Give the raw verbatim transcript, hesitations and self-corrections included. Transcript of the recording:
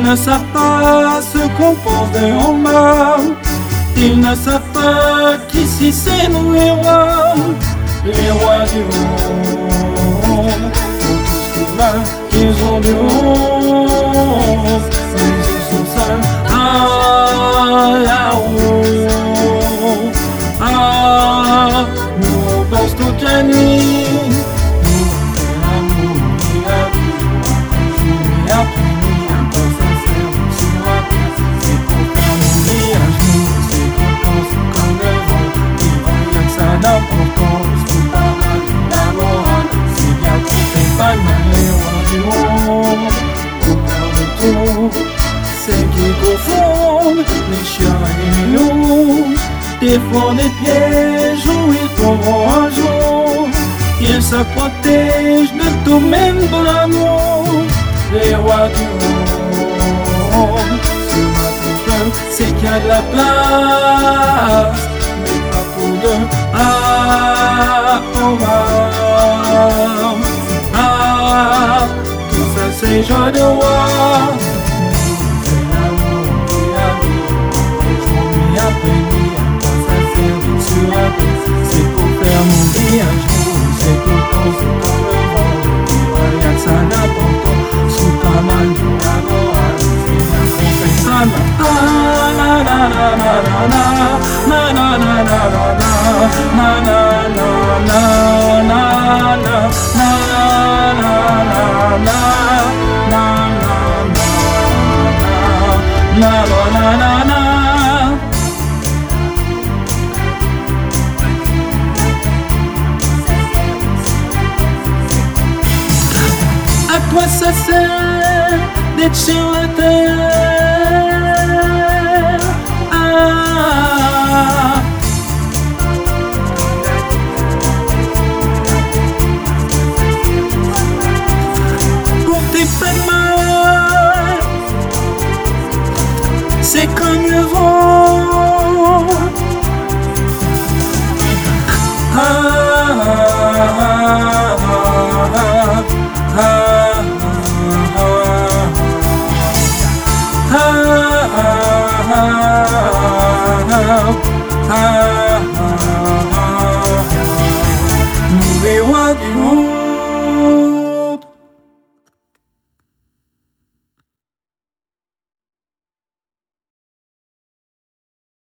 Ils ne savent pas ce qu'on pense de en bas. Ils ne savent pas qu'ici c'est nous les rois, les rois du monde. Pour tous qui veulent, ils ont du honte, mais ils sont seuls. Ah, là-haut, ah, nous on pense toute la nuit. Nous on fait l'amour, nuit à nuit, jour après nuit, un peu sincère, sur la tête, c'est pour faire nos vies à genoux. Comme le vent, il revient que ça d'importance. Tout par là, la morale, c'est bien qu'on fait pas de mal. Les rois du monde, au cœur de tout, c'est qu'ils confondent les chiens et les loups. Des fois des pièges où ils tomberont un jour. Ils se protègent de tout, même dans l'amour. Les rois du monde, c'est qu'il y a de la place, mais pas pour deux. Ah, oh, ah, ah, tout ça c'est joie de roi. C'est l'amour, nuit à nuit, nuit après nuit, à quoi ça sert de sur la tête. C'est pour faire mon vie un jour, c'est tout le temps, c'est comme le vent. Il regarde ça n'importe où, sous pas mal de la morale, c'est bien qu'on fait ça. Ah, na na na na na na na na na na na na na na. À quoi ça sert d'être sur la terre? Ah, pour tes faits mal, c'est comme le vent.